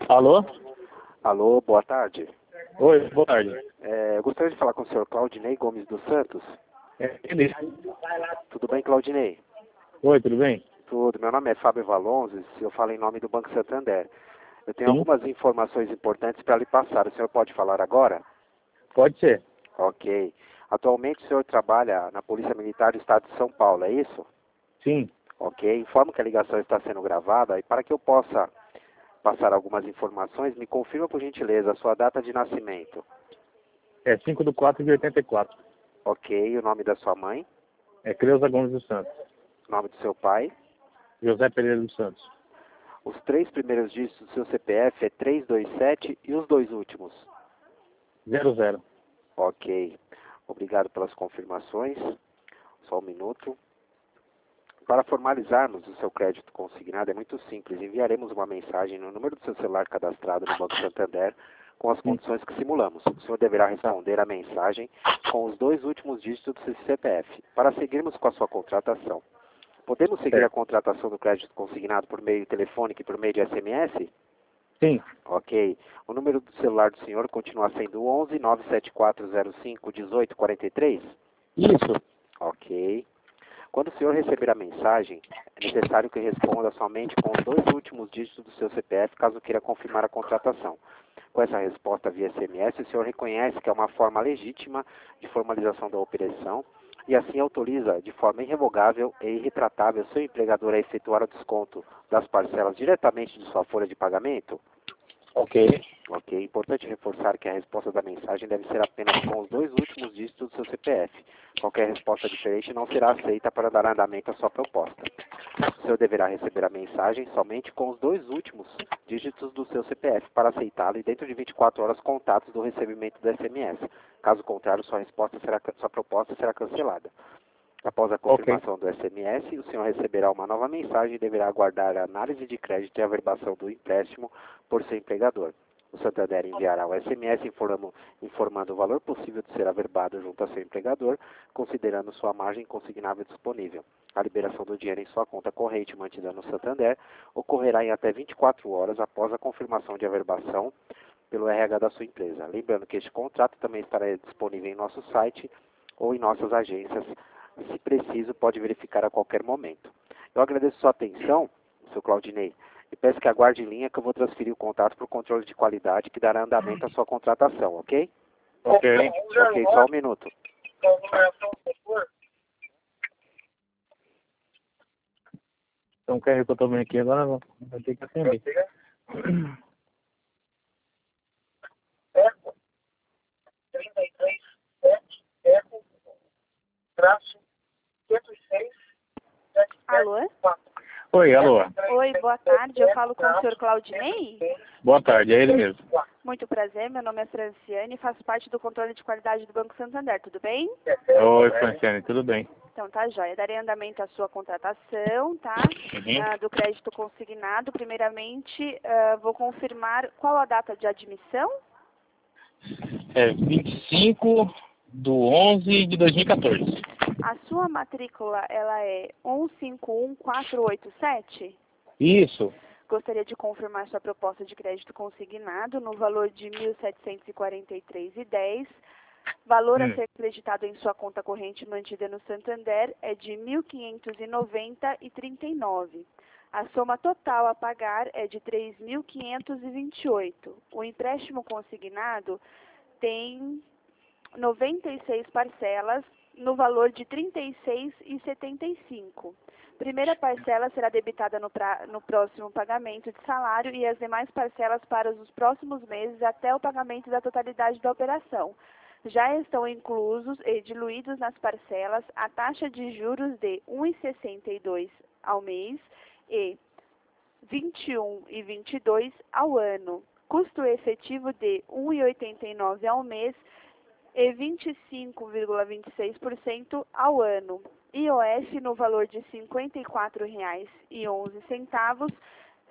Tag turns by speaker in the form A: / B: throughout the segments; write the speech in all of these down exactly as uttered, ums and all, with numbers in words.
A: Alô?
B: Alô, boa tarde.
A: Oi, boa tarde.
B: É, eu gostaria de falar com o senhor Claudinei Gomes dos Santos.
A: É, ele.
B: Tudo bem, Claudinei?
A: Oi, tudo bem?
B: Tudo. Meu nome é Fábio Valonzes, eu falo em nome do Banco Santander. Eu tenho
A: Sim.
B: algumas informações importantes para lhe passar. O senhor pode falar agora?
A: Pode ser.
B: Ok. Atualmente o senhor trabalha na Polícia Militar do Estado de São Paulo, é isso?
A: Sim.
B: Ok. Informo que a ligação está sendo gravada e para que eu possa passar algumas informações, me confirma por gentileza a sua data de nascimento.
A: É cinco de quatro de oitenta e quatro.
B: Ok. O nome da sua mãe?
A: É Creuza Gomes dos Santos.
B: O nome do seu pai?
A: José Pereira dos Santos.
B: Os três primeiros dígitos do seu C P F é três dois sete e os dois últimos?
A: Zero zero.
B: Ok. Obrigado pelas confirmações. Só um minuto. Para formalizarmos o seu crédito consignado é muito simples. Enviaremos uma mensagem no número do seu celular cadastrado no Banco Santander com as condições que simulamos. O senhor deverá responder a mensagem com os dois últimos dígitos do seu C P F. Para seguirmos com a sua contratação, podemos seguir a
A: Certo.
B: contratação do crédito consignado por meio telefônico e por meio de S M S?
A: Sim.
B: Ok. O número do celular do senhor continua sendo o onze nove sete quatro zero cinco um oito quatro três?
A: Isso.
B: Ok. Quando o senhor receber a mensagem, é necessário que responda somente com os dois últimos dígitos do seu C P F, caso queira confirmar a contratação. Com essa resposta via S M S, o senhor reconhece que é uma forma legítima de formalização da operação e assim autoriza de forma irrevogável e irretratável seu empregador a efetuar o desconto das parcelas diretamente de sua folha de pagamento?
A: Ok.
B: Ok. Importante reforçar que a resposta da mensagem deve ser apenas com os dois últimos dígitos do seu C P F. Qualquer resposta diferente não será aceita para dar andamento à sua proposta. O senhor deverá receber a mensagem somente com os dois últimos dígitos do seu C P F para aceitá-la e dentro de vinte e quatro horas contatos do recebimento do S M S. Caso contrário, sua, resposta será, sua proposta será cancelada. Após a
A: Ok.
B: confirmação do S M S, o senhor receberá uma nova mensagem e deverá aguardar a análise de crédito e averbação do empréstimo por seu empregador. O Santander enviará o S M S informando, informando o valor possível de ser averbado junto a seu empregador, considerando sua margem consignável disponível. A liberação do dinheiro em sua conta corrente mantida no Santander ocorrerá em até vinte e quatro horas após a confirmação de averbação pelo R H da sua empresa. Lembrando que este contrato também estará disponível em nosso site ou em nossas agências. Se preciso, pode verificar a qualquer momento. Eu agradeço sua atenção, seu Claudinei, e peço que aguarde em linha que eu vou transferir o contato para o controle de qualidade que dará andamento à sua contratação, ok?
A: Ok.
B: Ok, só um minuto.
A: Então, quer que eu tô vendo aqui agora? Vou- Vai ter que atender.
C: Alô?
A: Oi, alô.
C: Oi, boa tarde. Eu falo com o senhor Claudinei?
A: Boa tarde, é ele mesmo.
C: Muito prazer, meu nome é Franciane e faço parte do controle de qualidade do Banco Santander, tudo bem?
A: Oi, Franciane, tudo bem?
C: Então tá jóia. Darei andamento à sua contratação, tá?
A: Uhum.
C: Ah, do crédito consignado. Primeiramente, ah, vou confirmar qual a data de admissão.
A: É vinte e cinco do onze de dois mil e quatorze.
C: A sua matrícula, ela é um cinco um quatro oito sete?
A: Isso.
C: Gostaria de confirmar sua proposta de crédito consignado no valor de mil setecentos e quarenta e três reais e dez centavos. Valor a
A: Hum.
C: ser acreditado em sua conta corrente mantida no Santander é de mil quinhentos e noventa reais e trinta e nove centavos. A soma total a pagar é de três mil quinhentos e vinte e oito reais. O empréstimo consignado tem noventa e seis parcelas no valor de trinta e seis reais e setenta e cinco centavos. Primeira parcela será debitada no, pra, no próximo pagamento de salário e as demais parcelas para os próximos meses até o pagamento da totalidade da operação. Já estão inclusos e diluídos nas parcelas a taxa de juros de um vírgula sessenta e dois ao mês e vinte e um vírgula vinte e dois ao ano. Custo efetivo de um vírgula oitenta e nove ao mês e vinte e cinco vírgula vinte e seis por cento ao ano. I O F no valor de cinquenta e quatro reais e onze centavos,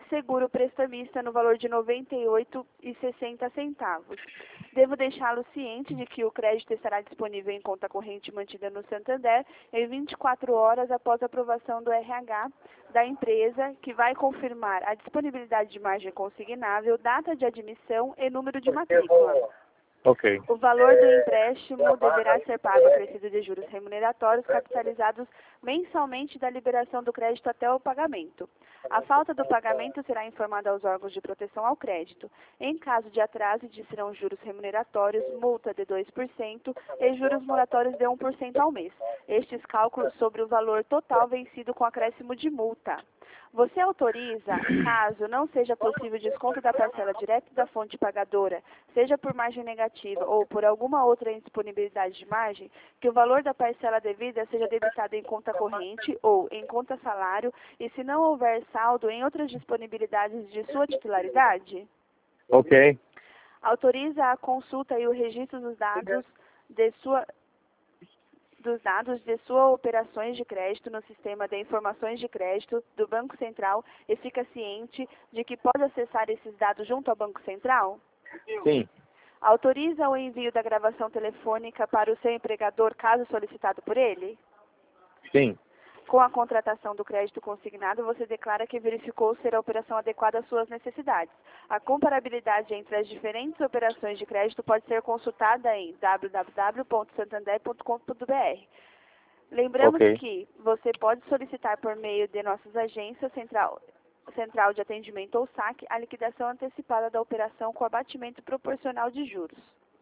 C: seguro prestamista no valor de noventa e oito reais e sessenta centavos. Devo deixá-lo ciente de que o crédito estará disponível em conta corrente mantida no Santander em vinte e quatro horas após a aprovação do R H da empresa, que vai confirmar a disponibilidade de margem consignável, data de admissão e número de matrícula.
A: Ok.
C: O valor do empréstimo deverá ser pago acrescido de juros remuneratórios capitalizados mensalmente da liberação do crédito até o pagamento. A falta do pagamento será informada aos órgãos de proteção ao crédito. Em caso de atraso, serão juros remuneratórios, multa de dois por cento e juros moratórios de um por cento ao mês. Estes cálculos sobre o valor total vencido com acréscimo de multa. Você autoriza, caso não seja possível desconto da parcela direto da fonte pagadora, seja por margem negativa ou por alguma outra indisponibilidade de margem, que o valor da parcela devida seja debitado em conta corrente ou em conta salário e, se não houver saldo, em outras disponibilidades de sua titularidade?
A: Ok.
C: Autoriza a consulta e o registro dos dados de sua dos dados de suas operações de crédito no sistema de informações de crédito do Banco Central e fica ciente de que pode acessar esses dados junto ao Banco Central?
A: Sim.
C: Autoriza o envio da gravação telefônica para o seu empregador, caso solicitado por ele?
A: Sim.
C: Com a contratação do crédito consignado, você declara que verificou ser a operação adequada às suas necessidades. A comparabilidade entre as diferentes operações de crédito pode ser consultada em w w w ponto santander ponto com ponto b r. Lembramos
A: Ok.
C: que você pode solicitar por meio de nossas agências central, central de atendimento ou S A C a liquidação antecipada da operação com abatimento proporcional de juros.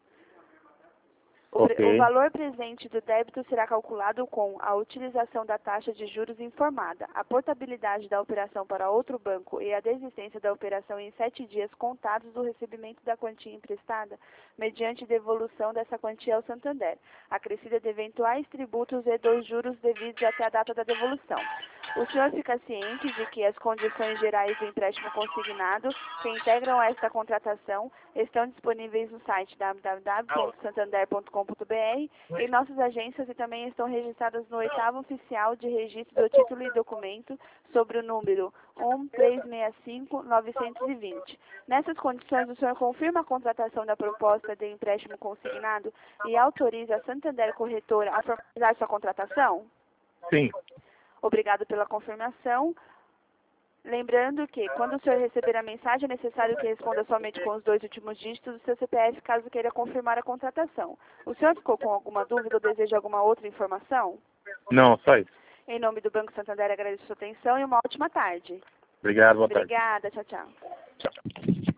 C: O,
A: Ok.
C: o valor presente do débito será calculado com a utilização da taxa de juros informada, a portabilidade da operação para outro banco e a desistência da operação em sete dias contados do recebimento da quantia emprestada, mediante devolução dessa quantia ao Santander, acrescida de eventuais tributos e dos juros devidos até a data da devolução. O senhor fica ciente de que as condições gerais do empréstimo consignado que integram esta contratação estão disponíveis no site w w w ponto santander ponto com ponto b r e nossas agências e também estão registradas no oitavo oficial de registro do título e documento sobre o número um três seis cinco nove dois zero. Nessas condições, o senhor confirma a contratação da proposta de empréstimo consignado e autoriza a Santander Corretora a formalizar sua contratação?
A: Sim.
C: Obrigado pela confirmação. Lembrando que, quando o senhor receber a mensagem, é necessário que responda somente com os dois últimos dígitos do seu C P F, caso queira confirmar a contratação. O senhor ficou com alguma dúvida ou deseja alguma outra informação?
A: Não, só isso.
C: Em nome do Banco Santander, agradeço a sua atenção e uma ótima tarde.
A: Obrigado, boa tarde.
C: Obrigada, tchau, tchau.
A: Tchau.